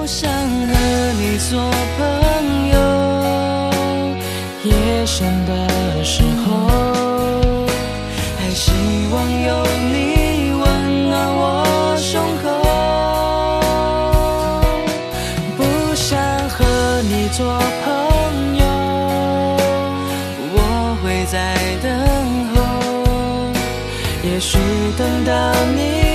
想和你做朋友，夜深的时候，还希望有你温暖我胸口。不想和你做朋友，我会在等候，也许等到你